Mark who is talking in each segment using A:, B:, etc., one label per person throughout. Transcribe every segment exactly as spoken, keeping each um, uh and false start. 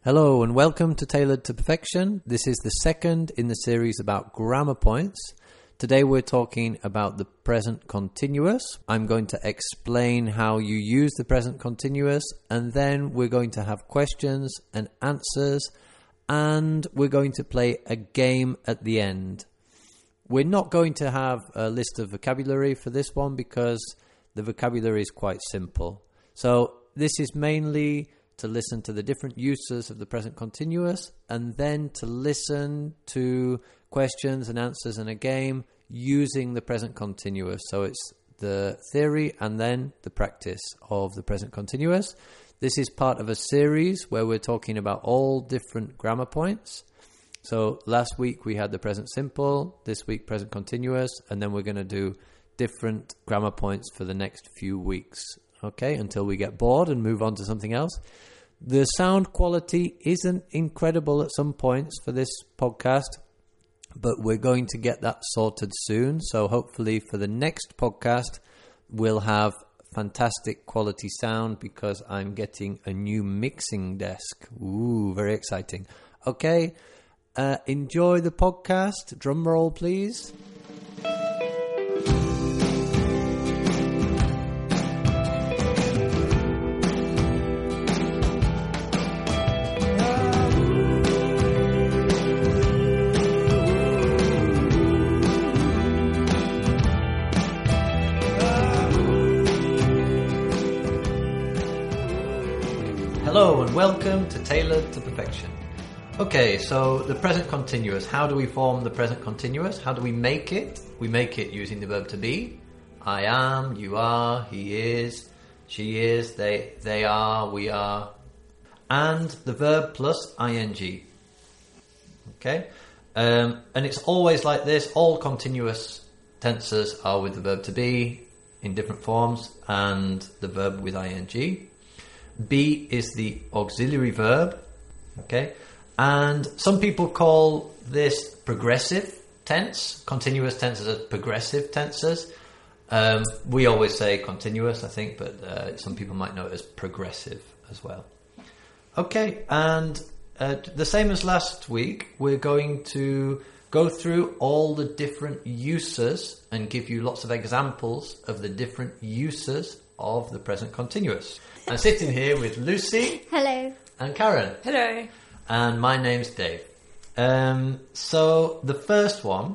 A: Hello and welcome to Tailored to Perfection. This is the second in the series about grammar points. Today we're talking about the present continuous. I'm going to explain how you use the present continuous, and then we're going to have questions and answers, and we're going to play a game at the end. We're not going to have a list of vocabulary for this one because the vocabulary is quite simple. So this is mainly to listen to the different uses of the present continuous, and then to listen to questions and answers in a game using the present continuous. So it's the theory and then the practice of the present continuous. This is part of a series where we're talking about all different grammar points. So last week we had the present simple, this week present continuous, and then we're going to do different grammar points for the next few weeks. Okay, until we get bored and move on to something else. The sound quality isn't incredible at some points for this podcast, but we're going to get that sorted soon. So hopefully for the next podcast, we'll have fantastic quality sound because I'm getting a new mixing desk. Ooh, very exciting. Okay, uh, enjoy the podcast. Drum roll, please. Hello and welcome to Tailored to Perfection. Okay, so the present continuous. How do we form the present continuous? How do we make it? We make it using the verb to be. I am, you are, he is, she is, they they are, we are. And the verb plus ing. Okay? Um, and it's always like this. All continuous tenses are with the verb to be in different forms and the verb with ing. Be is the auxiliary verb, okay? And some people call this progressive tense. Continuous tenses are progressive tenses. Um, we always say continuous, I think, but uh, some people might know it as progressive as well. Okay, and uh, the same as last week, we're going to go through all the different uses and give you lots of examples of the different uses of the present continuous. I'm sitting here with Lucy.
B: Hello.
A: And Karen.
C: Hello.
A: And my name's Dave. Um, so the first one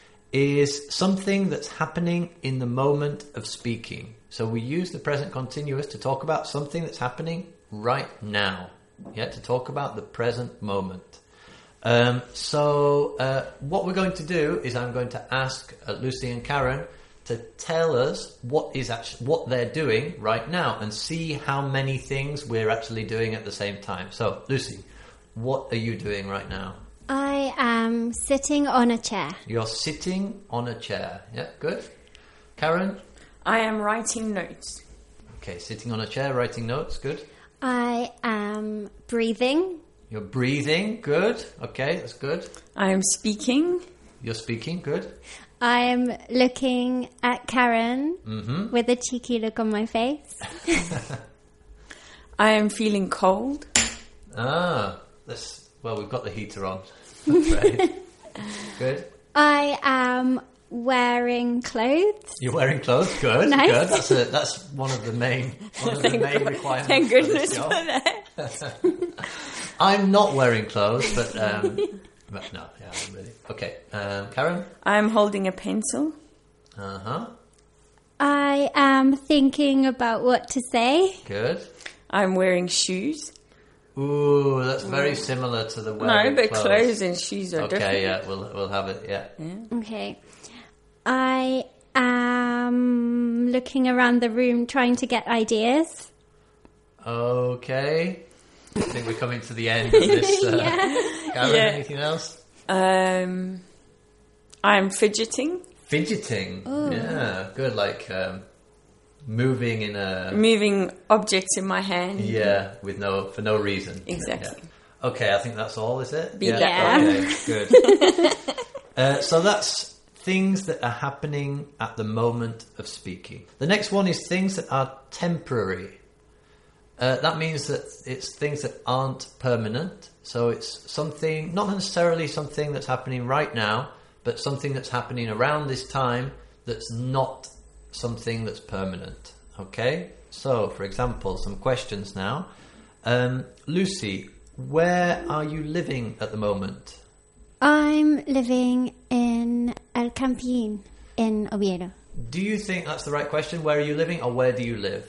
A: is something that's happening in the moment of speaking. So we use the present continuous to talk about something that's happening right now. Yeah, to talk about the present moment. Um, so uh, what we're going to do is I'm going to ask uh, Lucy and Karen to tell us what is actually what they're doing right now and see how many things we're actually doing at the same time. So, Lucy, what are you doing right now?
B: I am sitting on a chair.
A: You're sitting on a chair. Yeah, good. Karen?
C: I am writing notes.
A: Okay, sitting on a chair, writing notes. Good.
B: I am breathing.
A: You're breathing. Good. Okay, that's good.
C: I am speaking.
A: You're speaking. Good.
B: I am looking at Karen
A: Mm-hmm.
B: with a cheeky look on my face.
C: I am feeling cold.
A: Ah, that's, well, we've got the heater on. Right. Good.
B: I am wearing clothes.
A: You're wearing clothes. Good.
B: Nice.
A: Good. That's a, that's one of the main one of the main requirements.
C: Thank
A: for
C: goodness
A: this
C: for
A: job.
C: that.
A: I'm not wearing clothes, but um, but no, yeah, I'm really okay. Um, Karen.
C: I am holding a pencil.
A: Uh huh.
B: I am thinking about what to say.
A: Good.
C: I'm wearing shoes.
A: Ooh, that's very similar to the wearing
C: No, but
A: clothes.
C: clothes and shoes are
A: Okay,
C: different.
A: yeah, we'll we'll have it. Yeah.
C: Yeah.
B: Okay. I am looking around the room trying to get ideas.
A: Okay. I think we're coming to the end of this. Uh,
B: Yeah.
A: Karen,
C: Yeah.
A: anything else?
C: Um, I'm fidgeting.
A: Fidgeting.
B: Ooh.
A: Yeah, good. Like um, moving in a
C: Moving objects in my hand.
A: yeah, with no for no reason.
C: Exactly.
A: Yeah. Okay, I think that's all. Is it?
C: Yeah.
B: Yeah.
A: Okay, good. uh, so that's things that are happening at the moment of speaking. The next one is things that are temporary. Uh, that means that it's things that aren't permanent. So it's something, not necessarily something that's happening right now, but something that's happening around this time that's not something that's permanent. Okay? So, for example, some questions now. Um, Lucy, where are you living at the moment?
B: I'm living in El Campín in Oviedo.
A: Do you think that's the right question? Where are you living, or where do you live?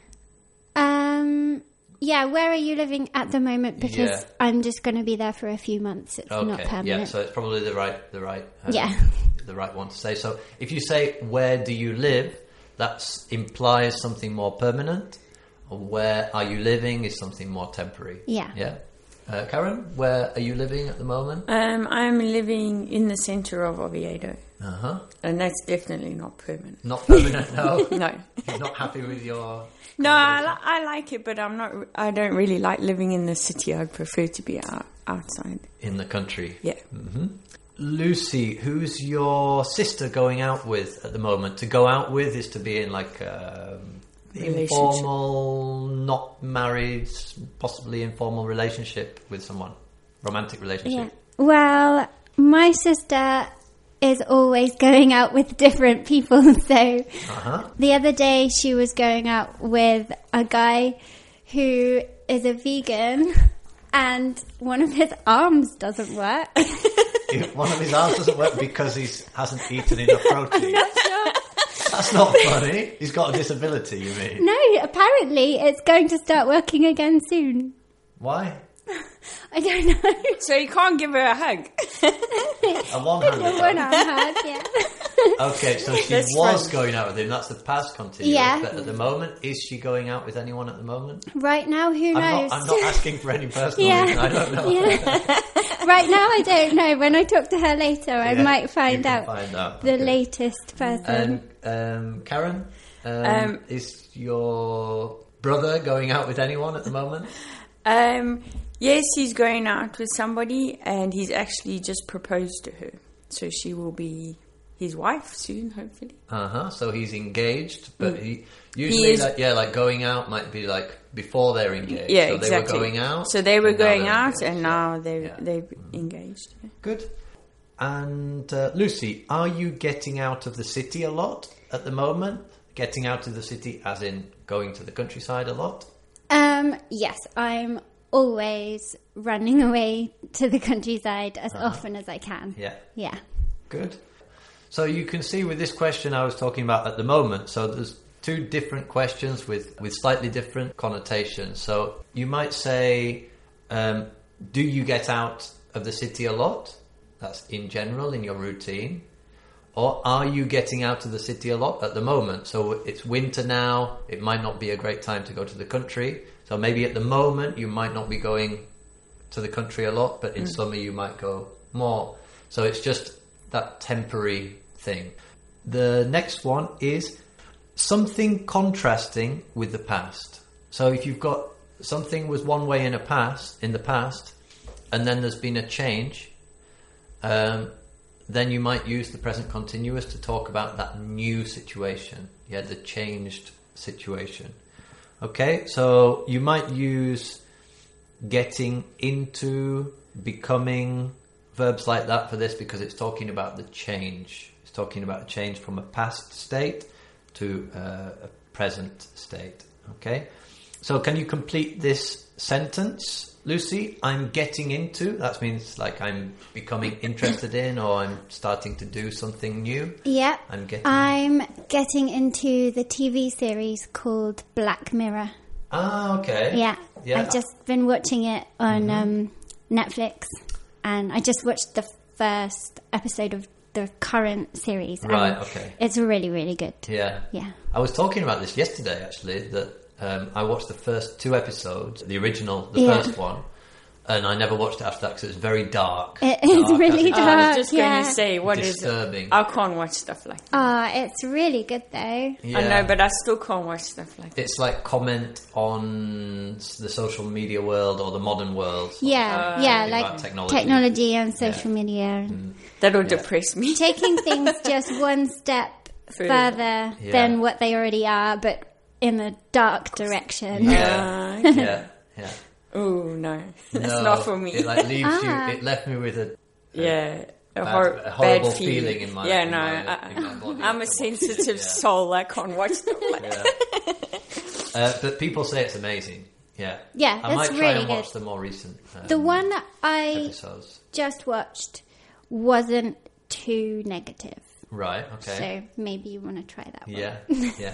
B: Um, yeah, where are you living at the moment? Because
A: Yeah.
B: I'm just going to be there for a few months. It's not
A: Okay,
B: permanent.
A: yeah, so it's probably the right, the right, um,
B: Yeah.
A: the right one to say. So if you say where do you live, that implies something more permanent. Or where are you living is something more temporary.
B: Yeah.
A: Yeah. Uh, Karen, where are you living at the moment?
C: Um, I'm living in the centre of Oviedo,
A: Uh huh.
C: and that's definitely not permanent.
A: Not permanent. No.
C: No,
A: You're not happy with your.
C: no, I, li- I like it, but I'm not. I don't really like living in the city. I'd prefer to be out, outside.
A: In the country.
C: Yeah.
A: Lucy, who's your sister going out with at the moment? To go out with is to be in like um,
C: Relationship.
A: informal, not married, possibly informal relationship with someone, romantic
B: Yeah.
A: relationship.
B: Well, my sister is always going out with different people. So
A: Uh huh.
B: the other day she was going out with a guy who is a vegan and one of his arms doesn't work.
A: One of his arms doesn't work because he hasn't eaten enough protein. That's not funny. He's got a disability, you mean?
B: No, apparently it's going to start working again soon.
A: Why?
B: I don't know.
C: So you can't give her a hug.
A: A one-handed
B: The one arm hug, yeah.
A: Okay, so she
C: That's
A: was
C: fine.
A: going out with him. That's the past continuous.
B: Yeah.
A: But at the moment, is she going out with anyone at the moment?
B: Right now, who
A: I'm
B: knows?
A: not, I'm not asking for any personal
B: Yeah.
A: reason. I don't know.
B: Yeah. Right now, I don't know. When I talk to her later, I
A: Yeah,
B: might
A: you
B: find
A: can
B: out
A: find out.
B: the
A: Okay.
B: latest person.
A: And um, Karen, um,
C: Um,
A: is your brother going out with anyone at the moment?
C: Um, yes, he's going out with somebody, and he's actually just proposed to her. So she will be his wife soon, hopefully.
A: Uh huh. So he's engaged, but
C: Mm.
A: he usually,
C: is-
A: like, yeah, like going out might be like before they're engaged.
C: Yeah,
A: so
C: exactly.
A: they were going out.
C: So they were
A: and now
C: going
A: they're
C: out,
A: engaged.
C: and now they're
A: Yeah.
C: they've engaged. Yeah.
A: Good. And uh, Lucy, are you getting out of the city a lot at the moment? Getting out of the city, as in going to the countryside a lot?
B: Um, yes, I'm always running away to the countryside as
A: Uh-huh.
B: often as I can.
A: Yeah.
B: Yeah.
A: Good. So you can see with this question I was talking about at the moment, so there's two different questions with, with slightly different connotations. So you might say, um, do you get out of the city a lot? That's in general, in your routine. Or are you getting out of the city a lot at the moment? So it's winter now, it might not be a great time to go to the country. So maybe at the moment you might not be going to the country a lot, but in
C: Mm.
A: summer you might go more. So it's just that temporary thing. The next one is something contrasting with the past. So if you've got something was one way in a past in the past, and then there's been a change, um, then you might use the present continuous to talk about that new situation. Yeah, the changed situation. Okay, so you might use getting into, becoming, verbs like that for this because it's talking about the change. It's talking about a change from a past state to uh, a present state. Okay, so can you complete this sentence, Lucy? I'm getting into. That means like I'm becoming interested in, or I'm starting to do something new.
B: Yeah.
A: I'm getting.
B: I'm getting into the T V series called Black Mirror.
A: Ah, okay.
B: Yeah.
A: Yeah.
B: I've just been watching it on um, Netflix, and I just watched the first episode of the current series. and
A: Right, okay.
B: It's really, really good.
A: Yeah.
B: Yeah.
A: I was talking about this yesterday, actually, that um, I watched the first two episodes, the original, the
B: Yeah.
A: first one, and I never watched it after that because it was very dark.
B: It is
A: Dark,
B: really
A: as in
C: I
B: dark.
C: was just
B: yeah.
C: going to say, what is it?
A: disturbing.
C: I can't watch stuff like that.
B: Ah, it's really good though.
A: Yeah.
C: I know, but I still can't watch stuff like that.
A: It's like comment on the social media world or the modern world.
B: Yeah,
C: Uh,
B: yeah,
A: Talking
B: like
A: about technology.
B: technology and social media.
C: That'll
A: Yeah.
C: depress me.
B: Taking things just one step
C: Further.
B: further
A: Yeah.
B: than what they already are, but in a dark direction.
A: Yeah,
C: Uh,
A: yeah, yeah.
C: Oh no, that's
A: No,
C: not for me.
A: It like leaves
B: Ah.
A: you. It left me with a
C: yeah, a,
A: bad-
C: hor-
A: a horrible
C: bad feeling.
A: feeling in my-
C: yeah,
A: in
C: no,
A: my-
C: I,
A: in my body
C: I'm a
A: after watching it,
C: sensitive
A: yeah.
C: soul. I can't watch stuff like
A: Yeah. Uh, but people say it's amazing. Yeah.
B: Yeah,
A: I might
B: it's
A: try
B: really
A: and watch
B: good.
A: the more recent um,
B: The one I
A: episodes.
B: just watched wasn't too negative.
A: Right. Okay.
B: So maybe you want to try that one.
A: Yeah. Yeah.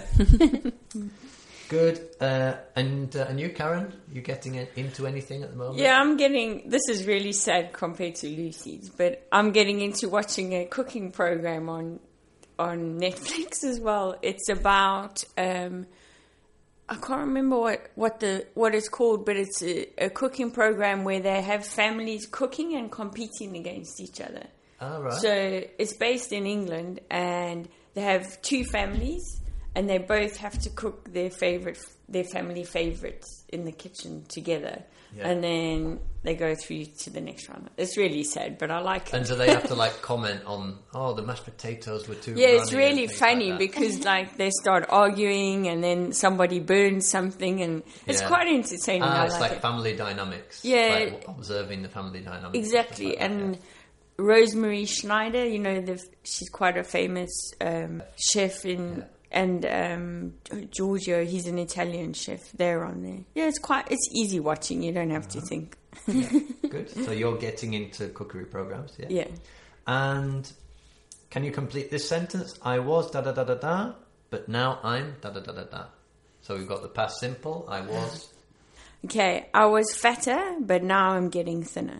A: Good. Uh, and uh, and you, Karen, you getting it into anything at the moment?
C: Yeah, I'm getting. This is really sad compared to Lucy's, but I'm getting into watching a cooking program on on Netflix as well. It's about. Um, I can't remember what, what the what it's called, but it's a, a cooking program where they have families cooking and competing against each other.
A: Oh, right.
C: So it's based in England, and they have two families, and they both have to cook their favorite, their family favorites in the kitchen together,
A: Yeah.
C: and then they go through to the next round. It's really sad, but I like it.
A: And do they have to like comment on? Oh, the mashed potatoes were too.
C: Yeah, it's
A: runny and
C: really
A: things
C: funny
A: like that?
C: because like they start arguing, and then somebody burns something, and it's
A: Yeah.
C: quite entertaining.
A: Ah,
C: I
A: it's
C: like,
A: like
C: it.
A: family dynamics.
C: Yeah.
A: Like observing the family dynamics.
C: Exactly,
A: stuff like that,
C: and Rosemary Schneider, you know, the, she's quite a famous um, chef in,
A: Yeah.
C: and um, Giorgio, he's an Italian chef. They're on there. Yeah, it's quite, it's easy watching. You don't have to think.
A: yeah. Good. So you're getting into cookery programs, yeah.
C: Yeah.
A: And can you complete this sentence? I was da da da da da, but now I'm da da da da da. So we've got the past simple. I was.
C: Okay, I was fatter, but now I'm getting thinner.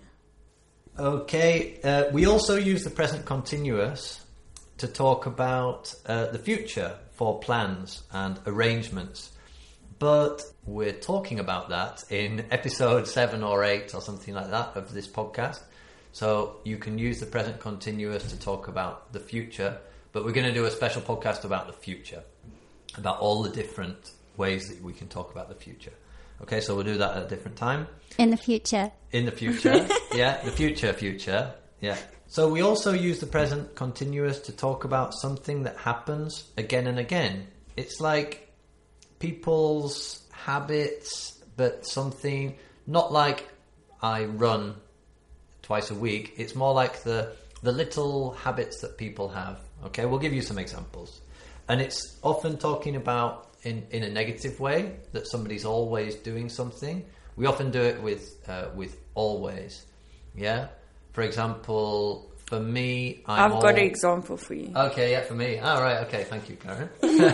A: Okay. Uh, we also use the present continuous to talk about uh, the future for plans and arrangements. But we're talking about that in episode seven or eight or something like that of this podcast. So you can use the present continuous to talk about the future. But we're going to do a special podcast about the future, about all the different ways that we can talk about the future. Okay, so we'll do that at a different time.
B: In the future.
A: In the future, yeah, the future, future, yeah. So we also use the present continuous to talk about something that happens again and again. It's like people's habits, but something, not like I run twice a week. It's more like the the little habits that people have. Okay, we'll give you some examples. And it's often talking about in, in a negative way, that somebody's always doing something. We often do it with uh, with always. Yeah. For example, for me, I'm
C: I've got
A: al-
C: an example for you.
A: Okay, yeah, for me. All right, okay, thank you, Karen.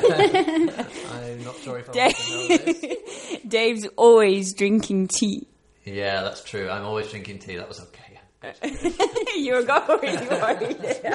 A: I'm not sure if I want to know this.
C: Dave's always drinking tea.
A: Yeah, that's true. I'm always drinking tea. That was okay.
C: You're already worried.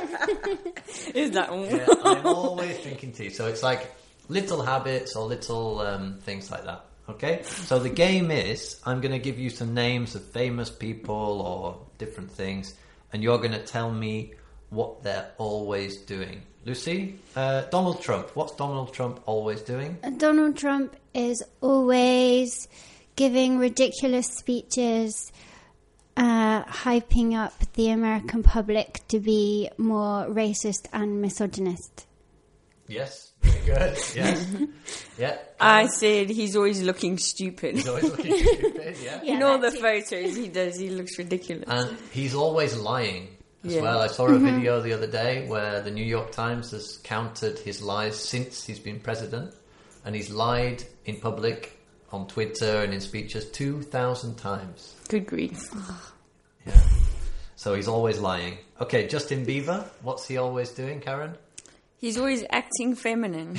C: Is that one?
A: Yeah, I'm always drinking tea. So it's like little habits or little um, things like that. Okay? So the game is, I'm going to give you some names of famous people or different things, and you're going to tell me what they're always doing. Lucy, uh, Donald Trump. What's Donald Trump always doing?
B: Donald Trump is always giving ridiculous speeches, uh, hyping up the American public to be more racist and misogynist.
A: Yes, very good. Yes. Yeah.
C: I said he's always looking stupid.
A: He's always looking stupid, yeah.
B: Yeah,
C: In all the
B: that too.
C: photos he does, he looks ridiculous.
A: And he's always lying as
C: Yeah.
A: well. I saw a video the other day where the New York Times has counted his lies since he's been president, and he's lied in public on Twitter and in speeches two thousand times.
C: Good grief.
A: Yeah. So he's always lying. Okay, Justin Bieber, what's he always doing, Karen?
C: He's always acting feminine.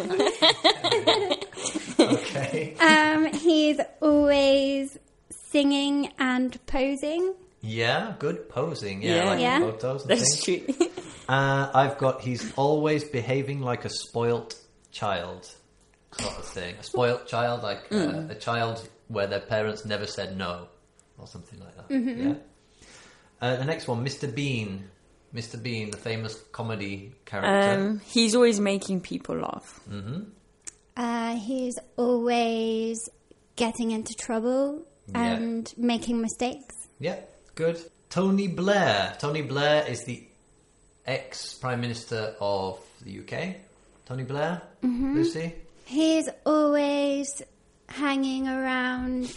A: Okay.
B: Um, he's always singing and posing.
A: Yeah, good posing. Yeah,
C: Yeah.
A: like
B: Yeah.
A: photos and
C: That's
A: things.
C: true.
A: Uh, I've got he's always behaving like a spoilt child, sort of thing. A spoilt child, like uh, a child where their parents never said no, or something like that. Yeah. Uh, the next one, Mister Bean. Mister Bean, the famous comedy character.
C: Um, he's always making people laugh.
A: hmm
B: Uh, he's always getting into trouble
A: Yeah.
B: and making mistakes.
A: Yeah, good. Tony Blair. Tony Blair is the ex-Prime Minister of the U K. Tony Blair, Lucy?
B: He's always hanging around.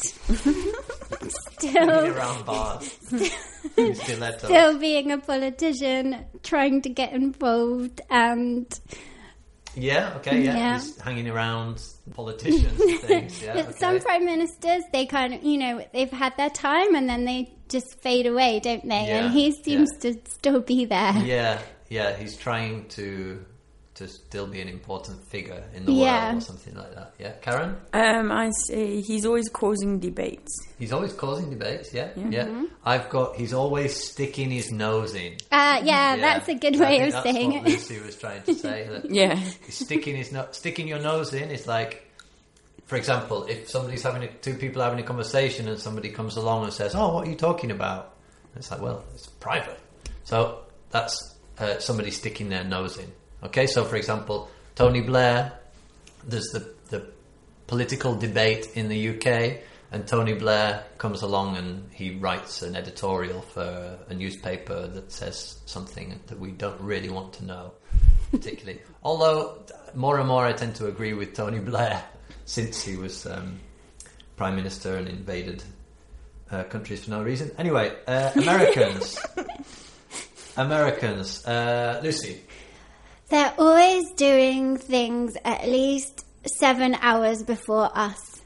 B: still,
A: hanging around bars. Stilettos.
B: Still being a politician, trying to get involved and...
A: Yeah, okay, yeah.
B: Yeah.
A: He's hanging around politicians and things, yeah.
B: But
A: Okay.
B: some prime ministers, they kind of, you know, they've had their time and then they just fade away, don't they?
A: Yeah,
B: And he seems
A: yeah.
B: to still be there.
A: Yeah, yeah, he's trying to to still be an important figure in the
B: Yeah.
A: world or something like that. Yeah, Karen?
C: Um, I say he's always causing debates.
A: He's always causing debates, yeah, yeah.
C: Mm-hmm.
A: I've got, he's always sticking his nose in.
B: Uh, yeah,
A: Yeah.
B: that's a good
A: I
B: way
A: think
B: of
A: that's
B: saying
A: what
B: it.
A: Lucy was trying to say. That
C: Yeah.
A: he's sticking his no- sticking your nose in is like, for example, if somebody's having a, two people having a conversation and somebody comes along and says, "Oh, what are you talking about?" It's like, well, it's private. So that's uh, somebody sticking their nose in. Okay, so for example, Tony Blair, there's the the political debate in the U K, and Tony Blair comes along and he writes an editorial for a newspaper that says something that we don't really want to know, particularly. Although more and more I tend to agree with Tony Blair since he was um, Prime Minister and invaded uh, countries for no reason. Anyway, uh, Americans. Americans. Uh, Lucy.
B: They're always doing things at least seven hours before us.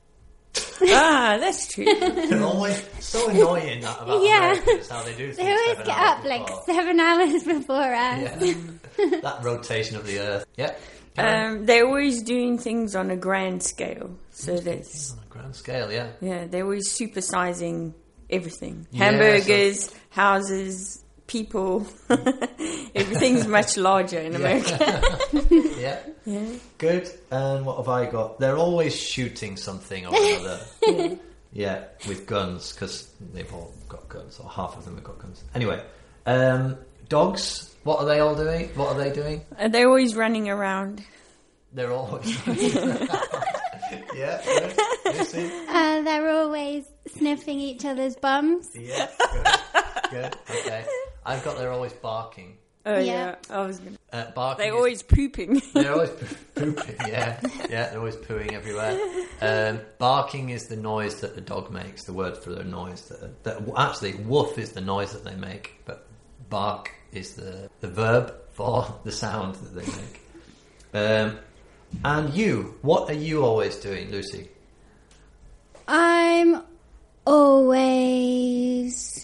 C: Ah, that's true.
A: They're always so annoying that about
B: Yeah.
A: Americans, how they do things.
B: They always
A: seven
B: get
A: hours
B: up like
A: before.
B: seven hours before us.
A: Yeah. That rotation of the earth. Yeah. Karen?
C: Um, they're always doing things on a grand scale. So that's,
A: On a grand scale, yeah.
C: yeah, they're always supersizing everything.
A: Yeah,
C: Hamburgers, houses, people. Everything's much larger in America.
A: Yeah.
C: Yeah.
A: Good. And what have I got? They're always shooting something or another.
C: Yeah.
A: Yeah, with guns, because they've all got guns, or half of them have got guns. Anyway, um, dogs. What are they all doing? What are they doing?
C: And they're always running around.
A: They're always. Yeah. Good. Lucy?
B: Uh, they're always sniffing each other's bums.
A: Yeah. Good. Good. Okay. I've got. They're always barking.
C: Oh yeah,
B: Yeah.
C: I was gonna.
A: Uh, barking.
C: They're
A: is-
C: always pooping.
A: They're always pooping, yeah. Yeah, they're always pooing everywhere. Um, barking is the noise that the dog makes, the word for the noise. That, that Actually, woof is the noise that they make, but bark is the, the verb for the sound that they make. Um, and you, what are you always doing, Lucy?
B: I'm always...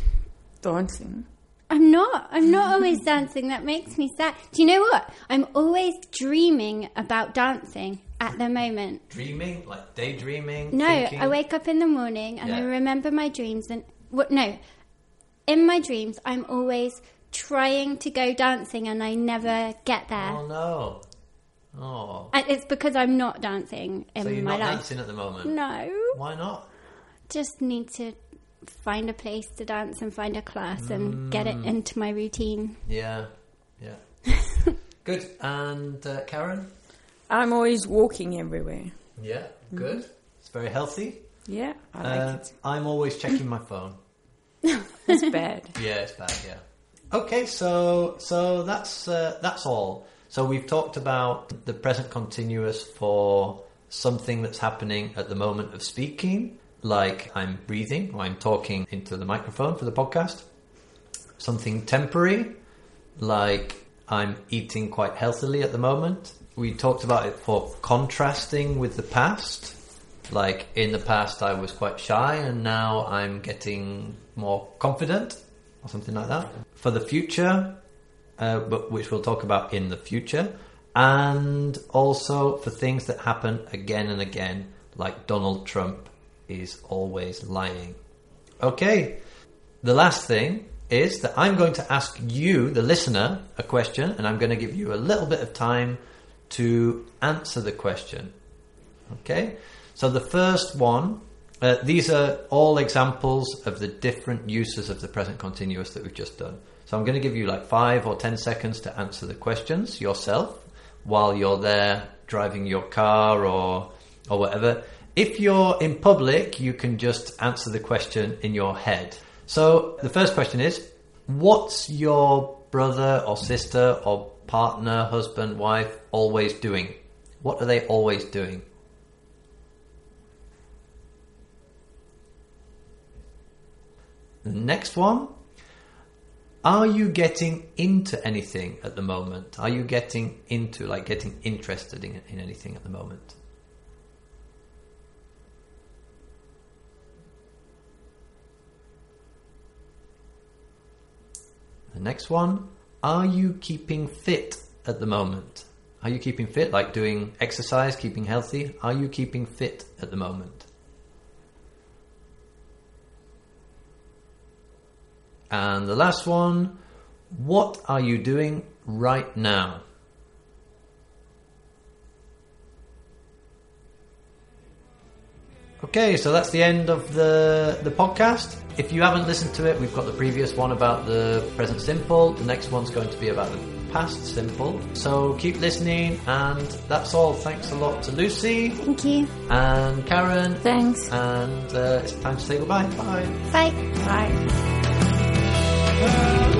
C: Dancing.
B: I'm not. I'm not always dancing. That makes me sad. Do you know what? I'm always dreaming about dancing at the moment.
A: Dreaming? Like daydreaming?
B: No,
A: thinking?
B: I wake up in the morning and I
A: Yeah.
B: remember my dreams. And what? No, in my dreams, I'm always trying to go dancing and I never get there.
A: Oh, no. Oh.
B: And it's because I'm not dancing in
A: So you're
B: my
A: not
B: life.
A: dancing at the moment?
B: No,
A: Why not?
B: just need to find a place to dance and find a class and get
A: Mm.
B: it into my routine.
A: Yeah. Yeah. Good. And uh, Karen?
C: I'm always walking everywhere.
A: Yeah, good. It's very healthy.
C: Yeah, I like
A: Uh,
C: it.
A: I'm always checking my phone.
C: It's bad.
A: Yeah, it's bad. Yeah. Okay, so so that's uh, that's all. So we've talked about the present continuous for something that's happening at the moment of speaking, like I'm breathing or I'm talking into the microphone for the podcast. Something temporary, like I'm eating quite healthily at the moment. We talked about it for contrasting with the past. Like in the past I was quite shy and now I'm getting more confident or something like that. For the future, uh, but which we'll talk about in the future. And also for things that happen again and again, like Donald Trump is always lying. Okay, the last thing is that I'm going to ask you, the listener, a question, and I'm going to give you a little bit of time to answer the question. Okay, so the first one, uh, these are all examples of the different uses of the present continuous that we've just done. So I'm going to give you like five or ten seconds to answer the questions yourself while you're there driving your car or or whatever. If you're in public, you can just answer the question in your head. So the first question is, what's your brother or sister or partner, husband, wife always doing? What are they always doing? The next one. Are you getting into anything at the moment? Are you getting into, like getting interested in, in anything at the moment? The next one. Are you keeping fit at the moment? Are you keeping fit, like doing exercise, keeping healthy? Are you keeping fit at the moment? And the last one, what are you doing right now? Okay, so that's the end of the, the podcast. If you haven't listened to it, we've got the previous one about the present simple. The next one's going to be about the past simple. So keep listening, and that's all. Thanks a lot to Lucy.
B: Thank you.
A: And Karen.
C: Thanks.
A: And uh, it's time to say goodbye. Bye.
B: Bye.
C: Bye.